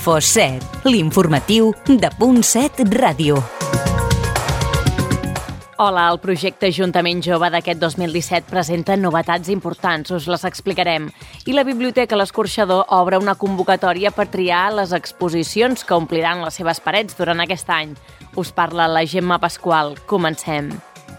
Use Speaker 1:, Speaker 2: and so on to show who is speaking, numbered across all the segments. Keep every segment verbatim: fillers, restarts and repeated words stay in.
Speaker 1: InfoSet, l'informatiu de Punt set Ràdio.
Speaker 2: Hola, el projecte Ajuntament Jove d'aquest dos mil disset presenta novetats importants, us les explicarem. I la Biblioteca L'Escorxador obre una convocatòria per triar les exposicions que ompliran les seves parets durant aquest any. Us parla la Gemma Pasqual. Comencem.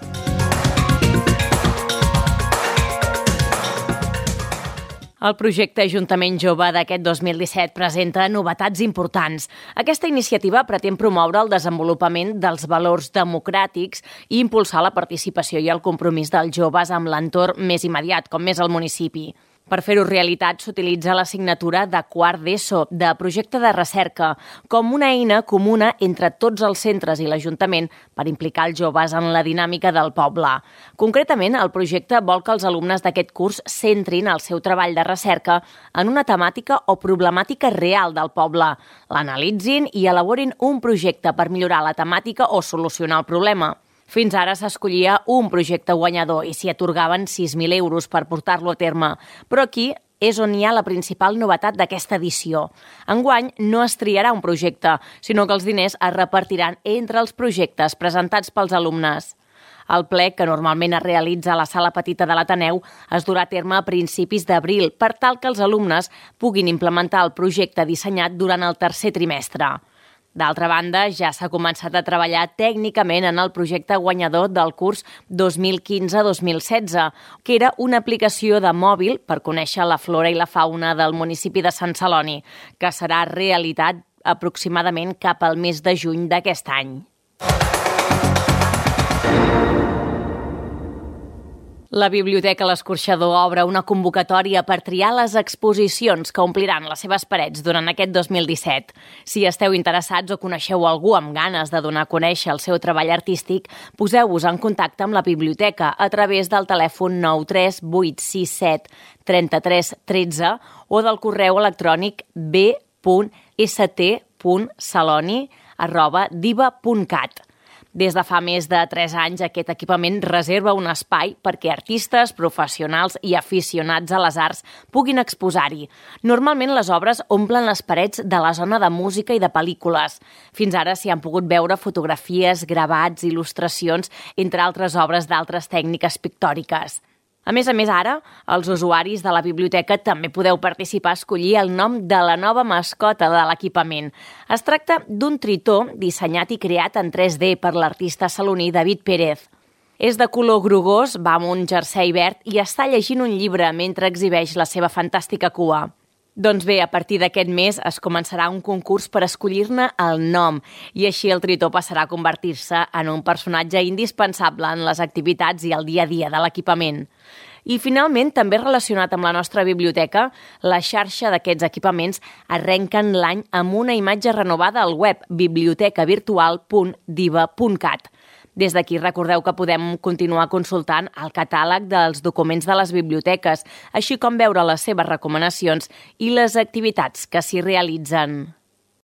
Speaker 2: El projecte Ajuntament Jove d'aquest dos mil disset presenta novetats importants. Aquesta iniciativa pretén promoure el desenvolupament dels valors democràtics i impulsar la participació i el compromís dels joves amb l'entorn més immediat, com és el municipi. Per fer-ho realitat s'utilitza l'assignatura de quart d'ESO, de projecte de recerca, com una eina comuna entre tots els centres i l'Ajuntament per implicar els joves en la dinàmica del poble. Concretament, el projecte vol que els alumnes d'aquest curs centrin el seu treball de recerca en una temàtica o problemàtica real del poble, l'analitzin i elaborin un projecte per millorar la temàtica o solucionar el problema. Fins ara s'escollia un projecte guanyador i s'hi atorgaven sis mil euros per portar-lo a terme. Però aquí és on hi ha la principal novetat d'aquesta edició. Enguany no es triarà un projecte, sinó que els diners es repartiran entre els projectes presentats pels alumnes. El ple, que normalment es realitza a la sala petita de l'Ateneu, es durà a terme a principis d'abril per tal que els alumnes puguin implementar el projecte dissenyat durant el tercer trimestre. D'altra banda, ja s'ha començat a treballar tècnicament en el projecte guanyador del curs dos mil quinze dos mil setze, que era una aplicació de mòbil per conèixer la flora i la fauna del municipi de Sant Celoni, que serà realitat aproximadament cap al mes de juny d'aquest any. La Biblioteca L'Escorxador obre una convocatòria per triar les exposicions que ompliran les seves parets durant aquest dos mil disset. Si esteu interessats o coneixeu algú amb ganes de donar a conèixer el seu treball artístic, poseu-vos en contacte amb la biblioteca a través del telèfon nou tres vuit sis set tres tres un tres o del correu electrònic b punt s t punt saloni arroba diva punt cat. Des de fa més de tres anys, aquest equipament reserva un espai perquè artistes, professionals i aficionats a les arts puguin exposar-hi. Normalment les obres omplen les parets de la zona de música i de pel·lícules. Fins ara s'hi han pogut veure fotografies, gravats, il·lustracions, entre altres obres d'altres tècniques pictòriques. A més a més, ara, els usuaris de la biblioteca també podeu participar a escollir el nom de la nova mascota de l'equipament. Es tracta d'un tritó dissenyat i creat en tres D per l'artista saloní David Pérez. És de color grogós, va amb un jersei verd i està llegint un llibre mentre exhibeix la seva fantàstica cua. Doncs bé, a partir d'aquest mes es començarà un concurs per escollir-ne el nom i així el tritó passarà a convertir-se en un personatge indispensable en les activitats i el dia a dia de l'equipament. I finalment, també relacionat amb la nostra biblioteca, la xarxa d'aquests equipaments arrenquen l'any amb una imatge renovada al web biblioteca virtual punt diva punt cat. Des d'aquí recordeu que podem continuar consultant el catàleg dels documents de les biblioteques, així com veure les seves recomanacions i les activitats que s'hi realitzen.